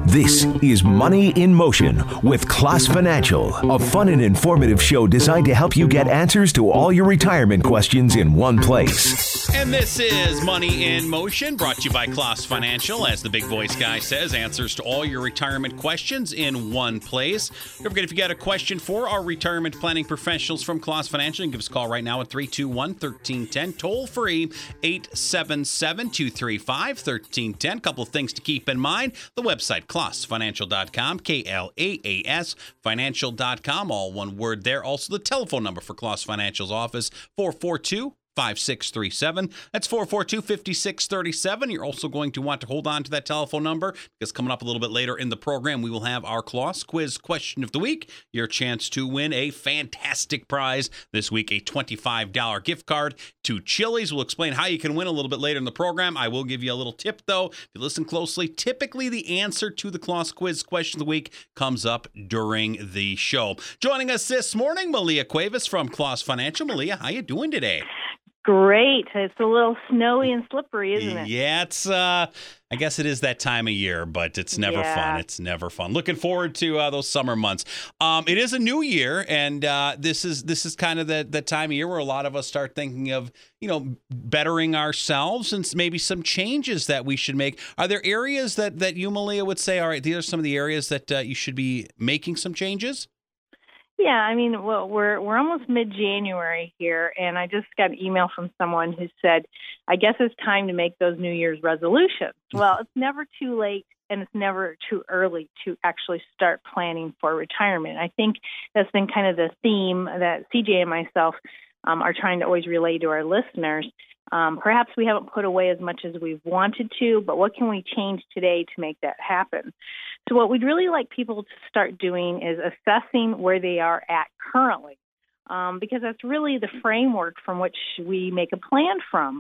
This is Money in Motion with Klaas Financial, a fun and informative show designed to help you get answers to all your retirement questions in one place. And this is Money in Motion, brought to you by Klaas Financial. As the big voice guy says, answers to all your retirement questions in one place. Don't forget, if you got a question for our retirement planning professionals from Klaas Financial, you can give us a call right now at 321-1310, toll free 877-235-1310. Couple of things to keep in mind. The website, klaasfinancial.com, Klaas financial.com, all one word there. Also, the telephone number for Klaas Financial's office, 442-5637. That's 442-5637. You're also going to want to hold on to that telephone number because coming up a little bit later in the program, we will have our Klaas Quiz Question of the Week. Your chance to win a fantastic prize this week, a $25 gift card to Chili's. We'll explain how you can win a little bit later in the program. I will give you a little tip, though. If you listen closely, typically the answer to the Klaas Quiz Question of the Week comes up during the show. Joining us this morning, Malia Cuevas from Klaas Financial. Malia, how you doing today? Great. It's a little snowy and slippery, isn't it? Yeah, it's, I guess it is that time of year, but it's never fun. It's never fun. Looking forward to those summer months. It is a new year, and this is kind of the time of year where a lot of us start thinking of, bettering ourselves and maybe some changes that we should make. Are there areas that you, Malia, would say, all right, these are some of the areas that you should be making some changes? Yeah, I mean, well, we're almost mid-January here, and I just got an email from someone who said, I guess it's time to make those New Year's resolutions. Well, it's never too late, and it's never too early to actually start planning for retirement. I think that's been kind of the theme that CJ and myself are trying to always relay to our listeners. Perhaps we haven't put away as much as we've wanted to, but what can we change today to make that happen? So what we'd really like people to start doing is assessing where they are at currently, because that's really the framework from which we make a plan from.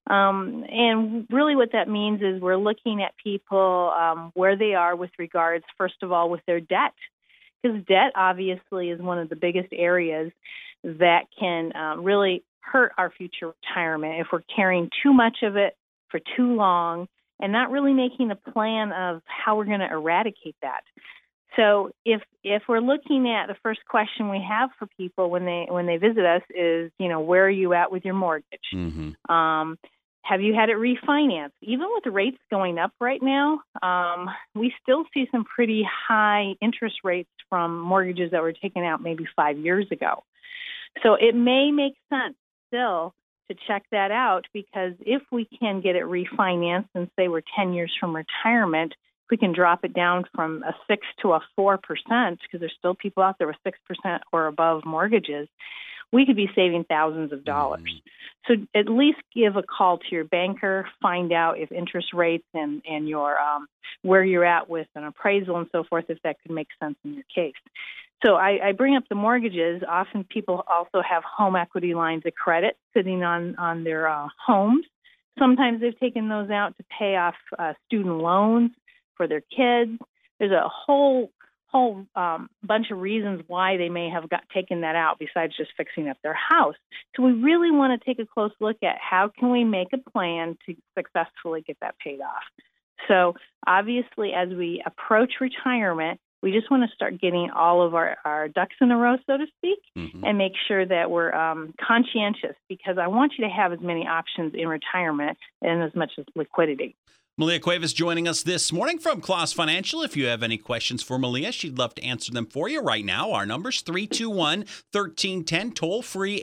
And really what that means is we're looking at people where they are with regards, first of all, with their debt, because debt obviously is one of the biggest areas that can really hurt our future retirement if we're carrying too much of it for too long and not really making a plan of how we're going to eradicate that. So if we're looking at the first question we have for people when they visit us is, where are you at with your mortgage? Mm-hmm. Have you had it refinanced? Even with the rates going up right now, we still see some pretty high interest rates from mortgages that were taken out maybe 5 years ago. So it may make sense still to check that out, because if we can get it refinanced and say we're 10 years from retirement, if we can drop it down from a 6 to a 4%, because there's still people out there with 6% or above mortgages, we could be saving thousands of dollars. So at least give a call to your banker, find out if interest rates and your where you're at with an appraisal and so forth, if that could make sense in your case. So I bring up the mortgages. Often people also have home equity lines of credit sitting on their homes. Sometimes they've taken those out to pay off student loans for their kids. There's a whole bunch of reasons why they may have taken that out besides just fixing up their house. So we really want to take a close look at how can we make a plan to successfully get that paid off. So obviously, as we approach retirement, we just want to start getting all of our ducks in a row, so to speak, and make sure that we're conscientious, because I want you to have as many options in retirement and as much as liquidity. Malia Cuevas joining us this morning from Klaas Financial. If you have any questions for Malia, she'd love to answer them for you right now. Our number's 321-1310, toll free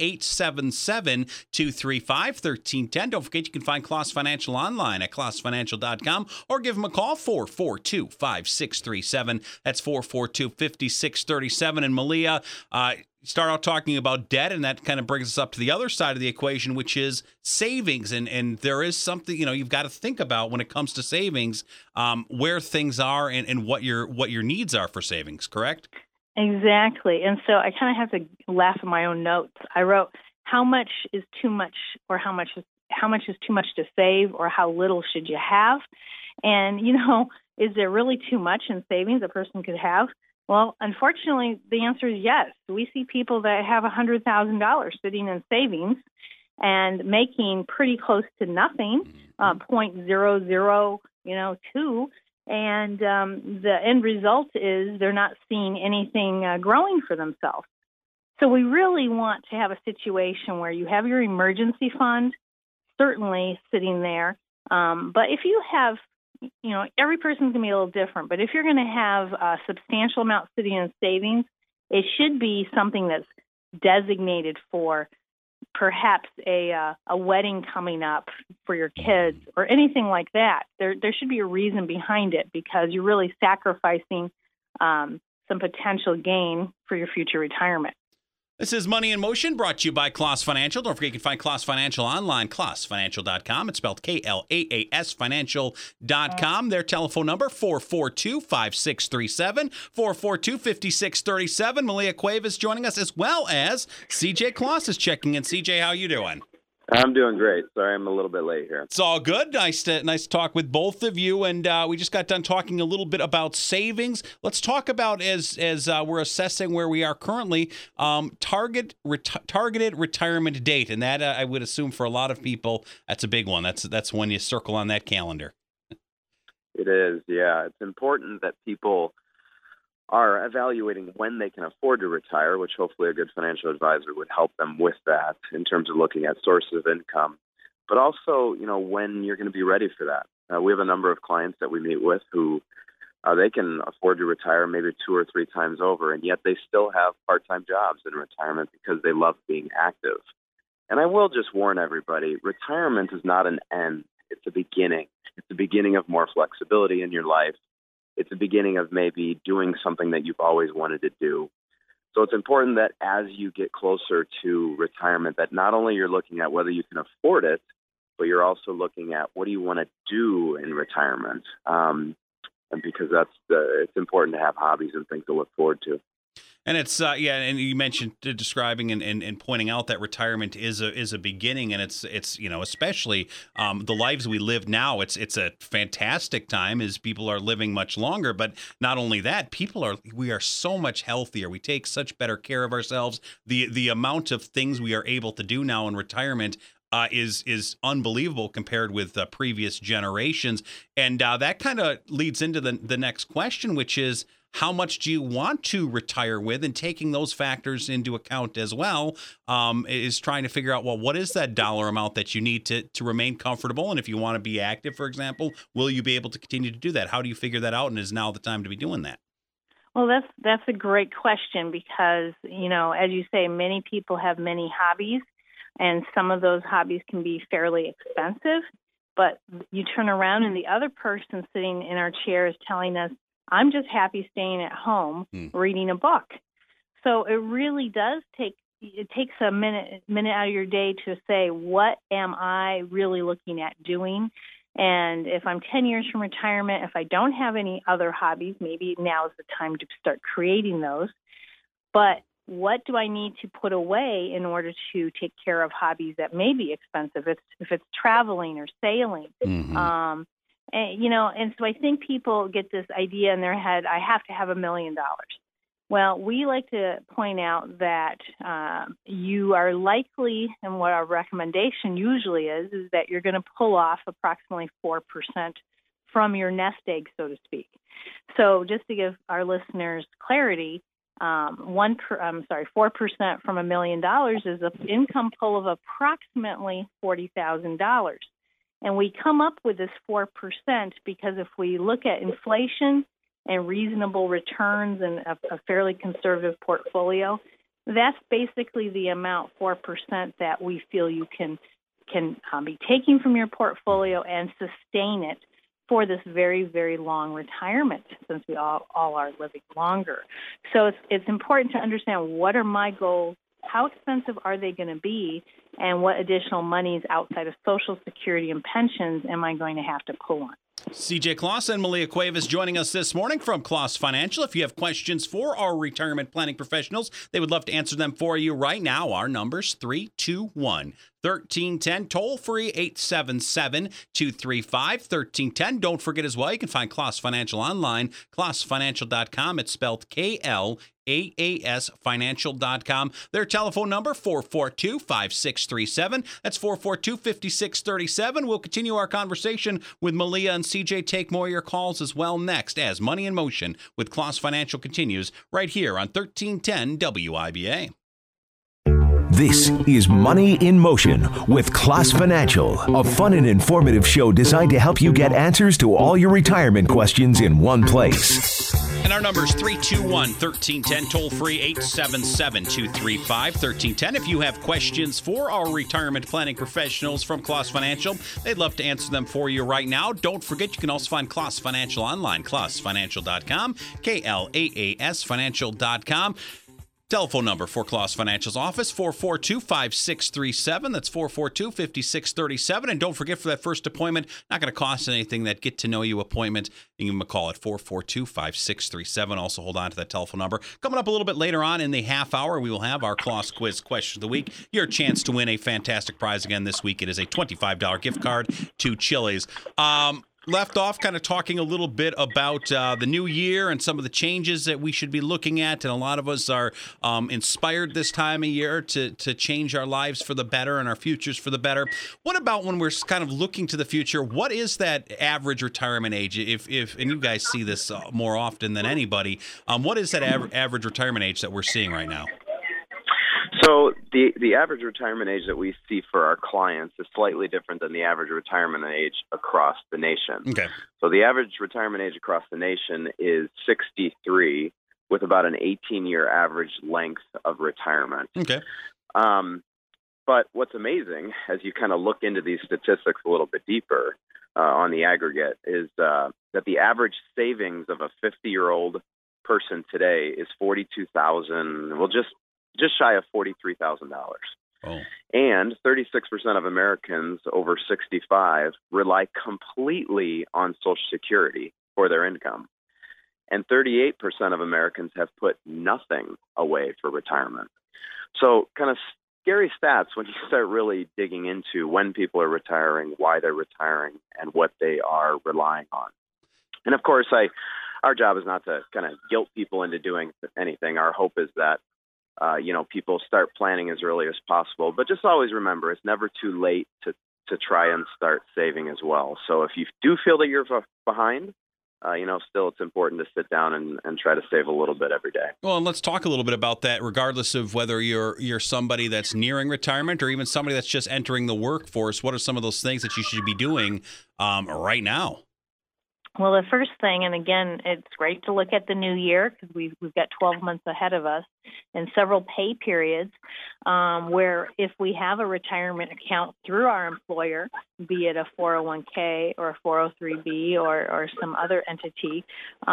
877-235-1310. Don't forget you can find Klaas Financial online at klaasfinancial.com or give them a call, 442-5637. That's 442-5637. And Malia, start out talking about debt, and that kind of brings us up to the other side of the equation, which is savings. And there is something, you've got to think about when it comes to savings, where things are and what your needs are for savings, correct? Exactly. And so I kind of have to laugh at my own notes. I wrote, how much is too much, or how much is too much to save, or how little should you have? And, is there really too much in savings a person could have? Well, unfortunately, the answer is yes. We see people that have $100,000 sitting in savings and making pretty close to nothing, 0.00, 2, And the end result is they're not seeing anything growing for themselves. So we really want to have a situation where you have your emergency fund, certainly sitting there. But if you have, every person's going to be a little different. But if you're going to have a substantial amount sitting in savings, it should be something that's designated for perhaps a wedding coming up for your kids or anything like that. There should be a reason behind it, because you're really sacrificing some potential gain for your future retirement. This is Money in Motion, brought to you by Klaas Financial. Don't forget you can find Klaas Financial online, klaasfinancial.com. It's spelled KLAAS financial.com. Their telephone number, 442-5637, 442-5637. Malia Cuevas joining us, as well as CJ Klaas is checking in. CJ, how you doing? I'm doing great. Sorry, I'm a little bit late here. It's all good. Nice to talk with both of you. And we just got done talking a little bit about savings. Let's talk about, as we're assessing where we are currently, targeted retirement date. And that, I would assume for a lot of people, that's a big one. That's when you circle on that calendar. It is, yeah. It's important that people are evaluating when they can afford to retire, which hopefully a good financial advisor would help them with that in terms of looking at sources of income, but also, when you're going to be ready for that. We have a number of clients that we meet with who they can afford to retire maybe 2 or 3 times over, and yet they still have part-time jobs in retirement because they love being active. And I will just warn everybody, retirement is not an end. It's a beginning. It's the beginning of more flexibility in your life. It's the beginning of maybe doing something that you've always wanted to do. So it's important that as you get closer to retirement, that not only you're looking at whether you can afford it, but you're also looking at what do you want to do in retirement. And because it's important to have hobbies and things to look forward to. And it's and you mentioned describing and pointing out that retirement is a beginning, and it's especially the lives we live now. It's a fantastic time as people are living much longer. But not only that, we are so much healthier. We take such better care of ourselves. The amount of things we are able to do now in retirement is unbelievable compared with previous generations. And that kind of leads into the next question, which is, how much do you want to retire with? And taking those factors into account as well is trying to figure out, well, what is that dollar amount that you need to remain comfortable? And if you want to be active, for example, will you be able to continue to do that? How do you figure that out? And is now the time to be doing that? Well, that's a great question, because, as you say, many people have many hobbies, and some of those hobbies can be fairly expensive. But you turn around and the other person sitting in our chair is telling us, I'm just happy staying at home reading a book. So it really does takes a minute out of your day to say, what am I really looking at doing? And if I'm 10 years from retirement, if I don't have any other hobbies, maybe now is the time to start creating those. But what do I need to put away in order to take care of hobbies that may be expensive? If it's traveling or sailing. Mm-hmm. And so I think people get this idea in their head, I have to have $1 million. Well, we like to point out that you are likely, and what our recommendation usually is that you're going to pull off approximately 4% from your nest egg, so to speak. So just to give our listeners clarity, 4% from $1 million is an income pull of approximately $40,000. And we come up with this 4% because if we look at inflation and reasonable returns and a fairly conservative portfolio, that's basically the amount, 4%, that we feel you can be taking from your portfolio and sustain it for this very, very long retirement, since we all are living longer. So it's important to understand, what are my goals? How expensive are they going to be? And what additional monies outside of Social Security and pensions am I going to have to pull on? CJ Klaas and Malia Cuevas joining us this morning from Klaas Financial. If you have questions for our retirement planning professionals, they would love to answer them for you right now. Our number's 321-1310, toll free 877-235-1310. Don't forget as well, you can find Klaas Financial online, klaasfinancial.com. It's spelled KLAAS KLAASfinancial.com. Their telephone number, 442-5637. That's 442-5637. We'll continue our conversation with Malia and CJ. Take more of your calls as well next as Money in Motion with Kloss Financial continues right here on 1310 WIBA. This is Money in Motion with Kloss Financial, a fun and informative show designed to help you get answers to all your retirement questions in one place. And our number is 321-1310, toll-free 877-235-1310. If you have questions for our retirement planning professionals from Kloss Financial, they'd love to answer them for you right now. Don't forget, you can also find Kloss Financial online, klossfinancial.com, KLAASfinancial.com. Telephone number for Kloss Financial's office, 442-5637. That's 442-5637. And don't forget, for that first appointment, not going to cost anything, that get-to-know-you appointment. You can give them a call at 442-5637. Also, hold on to that telephone number. Coming up a little bit later on in the half hour, we will have our Kloss Quiz Question of the Week. Your chance to win a fantastic prize again this week. It is a $25 gift card to Chili's. Left off kind of talking a little bit about the new year and some of the changes that we should be looking at. And a lot of us are inspired this time of year to change our lives for the better and our futures for the better. What about when we're kind of looking to the future? What is that average retirement age? If and you guys see this more often than anybody, what is that average retirement age that we're seeing right now? So the average retirement age that we see for our clients is slightly different than the average retirement age across the nation. Okay. So the average retirement age across the nation is 63, with about an 18-year average length of retirement. Okay. But what's amazing, as you kind of look into these statistics a little bit deeper on the aggregate, is that the average savings of a 50-year-old person today is $42,000. Well, just shy of $43,000. Oh. And 36% of Americans over 65 rely completely on Social Security for their income. And 38% of Americans have put nothing away for retirement. So kind of scary stats when you start really digging into when people are retiring, why they're retiring, and what they are relying on. And of course, our job is not to kind of guilt people into doing anything. Our hope is that people start planning as early as possible. But just always remember, it's never too late to try and start saving as well. So if you do feel that you're behind, still it's important to sit down and try to save a little bit every day. Well, and let's talk a little bit about that, regardless of whether you're somebody that's nearing retirement or even somebody that's just entering the workforce. What are some of those things that you should be doing right now? Well, the first thing, and again, it's great to look at the new year because we've got 12 months ahead of us and several pay periods where if we have a retirement account through our employer, be it a 401k or a 403b or some other entity,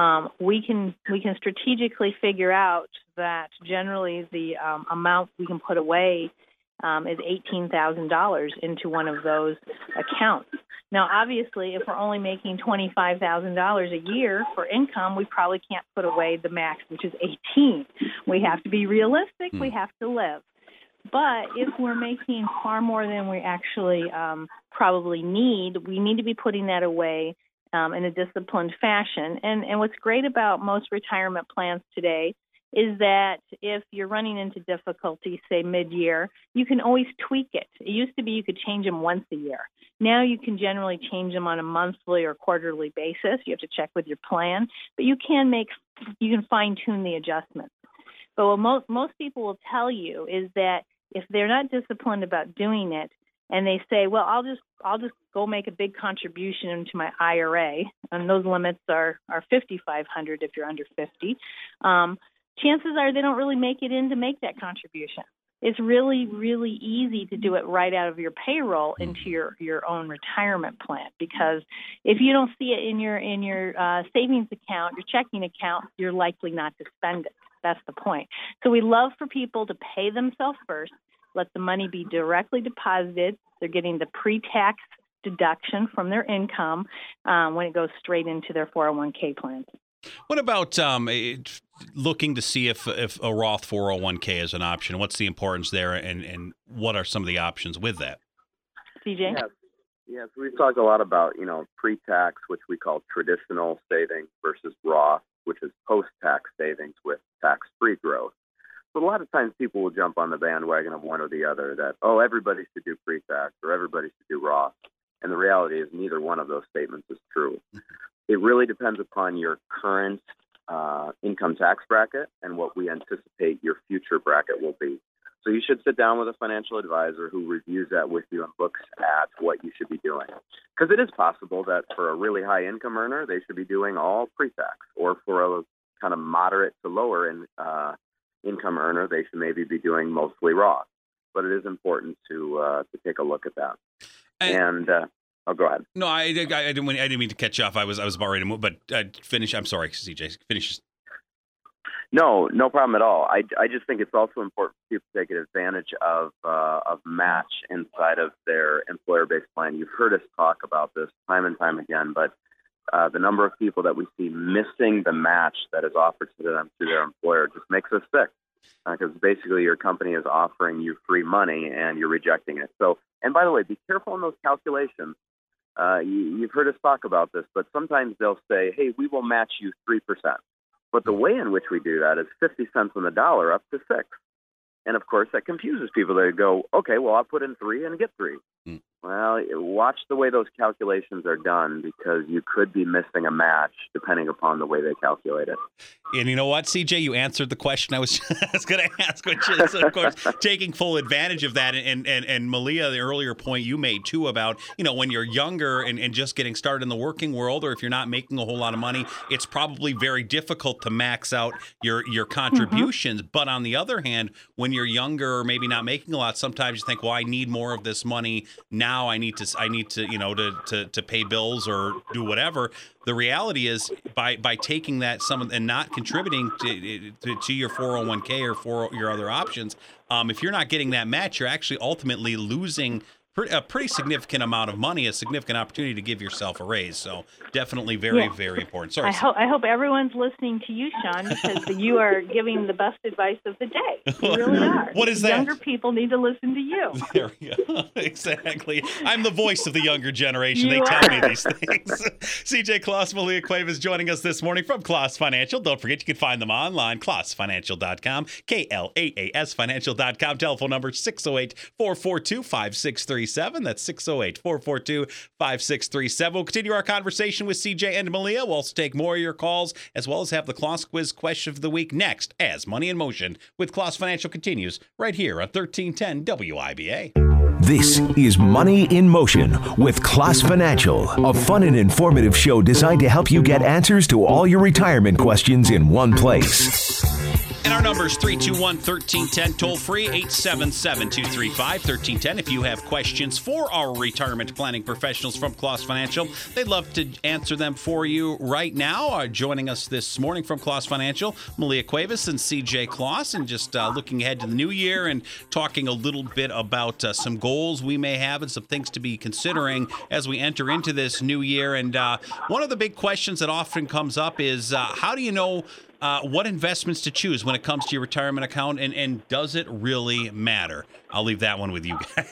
we can strategically figure out that generally the amount we can put away is $18,000 into one of those accounts. Now, obviously, if we're only making $25,000 a year for income, we probably can't put away the max, which is 18. We have to be realistic. We have to live. But if we're making far more than we actually probably need, we need to be putting that away in a disciplined fashion. And what's great about most retirement plans today is that if you're running into difficulty, say mid-year, you can always tweak it. It used to be you could change them once a year. Now you can generally change them on a monthly or quarterly basis. You have to check with your plan, but you can fine-tune the adjustments. But what most people will tell you is that if they're not disciplined about doing it, and they say, well, I'll just go make a big contribution into my IRA, and those limits are $5,500 if you're under 50. Chances are they don't really make it in to make that contribution. It's really, really easy to do it right out of your payroll into your own retirement plan, because if you don't see it in your savings account, your checking account, you're likely not to spend it. That's the point. So we love for people to pay themselves first, let the money be directly deposited. They're getting the pre-tax deduction from their income when it goes straight into their 401k plans. What about looking to see if a Roth 401k is an option? What's the importance there, and what are some of the options with that? CJ? Yes, we've talked a lot about, pre-tax, which we call traditional savings, versus Roth, which is post-tax savings with tax-free growth. So a lot of times people will jump on the bandwagon of one or the other, that, oh, everybody should do pre-tax or everybody should do Roth. And the reality is neither one of those statements is true. It really depends upon your current income tax bracket and what we anticipate your future bracket will be. So you should sit down with a financial advisor who reviews that with you and looks at what you should be doing. Because it is possible that for a really high income earner, they should be doing all pre-tax, or for a kind of moderate to lower income earner, they should maybe be doing mostly Roth. But it is important to take a look at that. Go ahead. No, I didn't mean to cut you off. I was about ready to move, but finish. I'm sorry, CJ. Finish. No problem at all. I just think it's also important for people to take advantage of match inside of their employer-based plan. You've heard us talk about this time and time again, but the number of people that we see missing the match that is offered to them through their employer just makes us sick. Because basically your company is offering you free money and you're rejecting it. So, and by the way, be careful in those calculations. You've heard us talk about this, but sometimes they'll say, hey, we will match you 3%. But the way in which we do that is 50 cents on the dollar up to 6. And of course, that confuses people. They go, okay, well, I'll put in 3 and get 3. Well, watch the way those calculations are done, because you could be missing a match depending upon the way they calculate it. And you know what, CJ, you answered the question I was going to ask, which is, of course, taking full advantage of that. And Malia, the earlier point you made, too, about, when you're younger and just getting started in the working world, or if you're not making a whole lot of money, it's probably very difficult to max out your contributions. Mm-hmm. But on the other hand, when you're younger or maybe not making a lot, sometimes you think, well, I need more of this money now. I need to to pay bills or do whatever. The reality is, by taking that and not contributing to your 401k or for your other options, if you're not getting that match, you're actually ultimately losing a pretty significant amount of money, a significant opportunity to give yourself a raise. So definitely very important. Sorry. I hope everyone's listening to you, Sean, because you are giving the best advice of the day. You really are. What is that? Younger people need to listen to you. There we go. Exactly. I'm the voice of the younger generation. They tell me these things. CJ Kloss, Malia Cuevas joining us this morning from Kloss Financial. Don't forget, you can find them online, klossfinancial.com, KLAAS financial.com. Telephone number 608-442-5637. That's 608-442-5637. We'll continue our conversation with CJ and Malia. We'll also take more of your calls, as well as have the Kloss Quiz question of the week next, as Money in Motion with Kloss Financial continues right here on 1310 WIBA. This is Money in Motion with Kloss Financial, a fun and informative show designed to help you get answers to all your retirement questions in one place. And our number is 321-1310, toll free, 877-235-1310. If you have questions for our retirement planning professionals from Kloss Financial, they'd love to answer them for you right now. Joining us this morning from Kloss Financial, Malia Cuevas and CJ Kloss, and just looking ahead to the new year and talking a little bit about some goals we may have and some things to be considering as we enter into this new year. And one of the big questions that often comes up is how do you know what investments to choose when it comes to your retirement account, and does it really matter? I'll leave that one with you guys.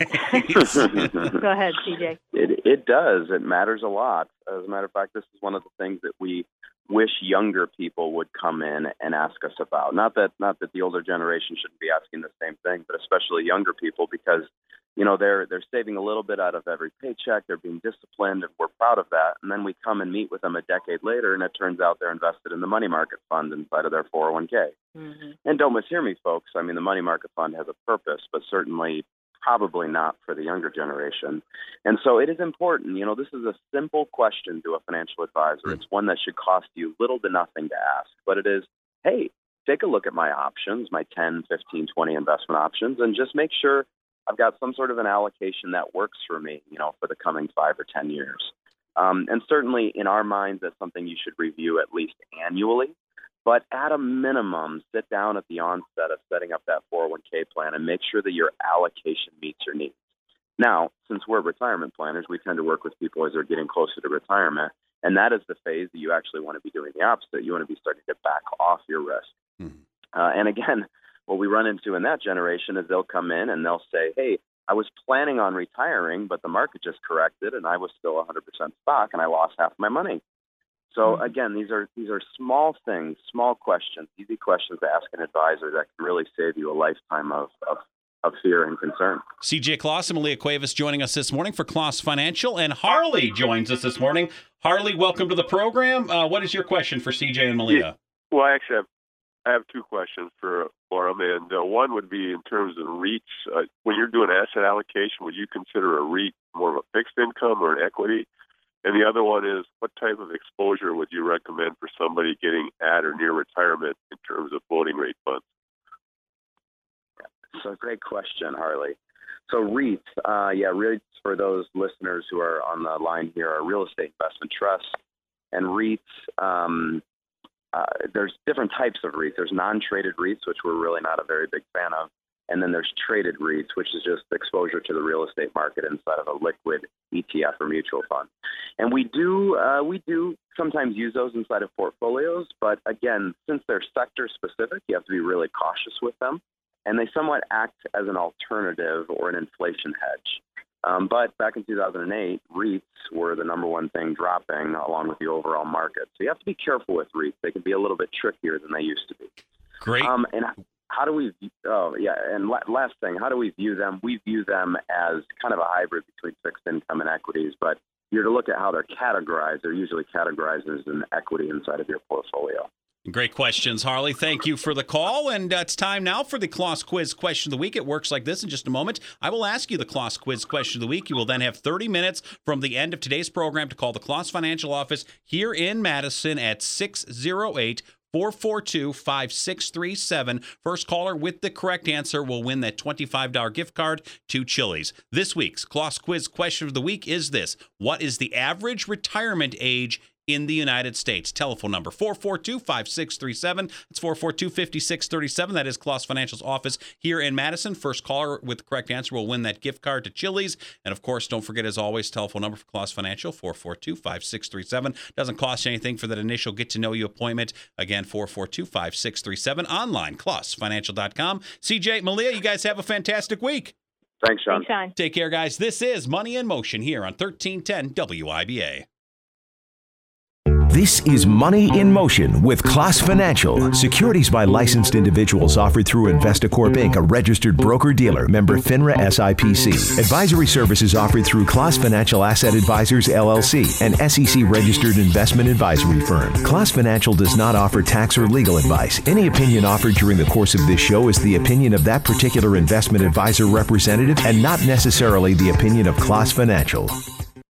Go ahead, CJ. It does. It matters a lot. As a matter of fact, this is one of the things that we wish younger people would come in and ask us about. Not that the older generation shouldn't be asking the same thing, but especially younger people, because they're saving a little bit out of every paycheck. They're being disciplined, and we're proud of that. And then we come and meet with them a decade later, and it turns out they're invested in the money market fund inside of their 401k. Mm-hmm. And don't mishear me, folks. I mean, the money market fund has a purpose, but certainly probably not for the younger generation. And so it is important. This is a simple question to a financial advisor. Mm-hmm. It's one that should cost you little to nothing to ask, but it is, hey, take a look at my options, my 10, 15, 20 investment options, and just make sure I've got some sort of an allocation that works for me, for the coming 5 or 10 years. And certainly in our minds, that's something you should review at least annually. But at a minimum, sit down at the onset of setting up that 401k plan and make sure that your allocation meets your needs. Now, since we're retirement planners, we tend to work with people as they're getting closer to retirement. And that is the phase that you actually want to be doing the opposite. You want to be starting to back off your risk. Mm-hmm. And again, what we run into in that generation is they'll come in and they'll say, hey, I was planning on retiring, but the market just corrected and I was still 100% stock and I lost half my money. So again, these are small things, small questions, easy questions to ask an advisor that can really save you a lifetime of fear and concern. CJ Kloss and Malia Cuevas joining us this morning for Kloss Financial, and Harley joins us this morning. Harley, welcome to the program. What is your question for CJ and Malia? Well, actually, I have two questions for them, and one would be in terms of REITs. When you're doing asset allocation, would you consider a REIT more of a fixed income or an equity? And the other one is, what type of exposure would you recommend for somebody getting at or near retirement in terms of floating rate funds? So great question, Harley. So REITs, REITs for those listeners who are on the line here are real estate investment trusts. And REITs, there's different types of REITs. There's non-traded REITs, which we're really not a very big fan of. And then there's traded REITs, which is just exposure to the real estate market inside of a liquid ETF or mutual fund. And we do sometimes use those inside of portfolios. But again, since they're sector specific, you have to be really cautious with them. And they somewhat act as an alternative or an inflation hedge. But back in 2008, REITs were the number one thing dropping along with the overall market. So you have to be careful with REITs. They can be a little bit trickier than they used to be. Great. And how do we, last thing, how do we view them? We view them as kind of a hybrid between fixed income and equities. But you're to look at how they're categorized. They're usually categorized as an equity inside of your portfolio. Great questions, Harley. Thank you for the call. And it's time now for the Kloss Quiz Question of the Week. It works like this. In just a moment, I will ask you the Kloss Quiz Question of the Week. You will then have 30 minutes from the end of today's program to call the Kloss Financial Office here in Madison at 608-442-5637. First caller with the correct answer will win that $25 gift card to Chili's. This week's Kloss Quiz Question of the Week is this: what is the average retirement age in the United States? Telephone number 442-5637. It's 442-5637. That is Kloss Financial's office here in Madison. First caller with the correct answer will win that gift card to Chili's. And of course, don't forget, as always, telephone number for Kloss Financial, 442-5637. Doesn't cost you anything for that initial get-to-know-you appointment. Again, 442-5637. Online, klossfinancial.com. CJ, Malia, you guys have a fantastic week. Thanks, Sean. Thanks, Sean. Take care, guys. This is Money in Motion here on 1310 WIBA. This is Money in Motion with Kloss Financial. Securities by licensed individuals offered through Investacorp Inc., a registered broker-dealer, member FINRA SIPC. Advisory services offered through Kloss Financial Asset Advisors, LLC, an SEC-registered investment advisory firm. Kloss Financial does not offer tax or legal advice. Any opinion offered during the course of this show is the opinion of that particular investment advisor representative and not necessarily the opinion of Kloss Financial.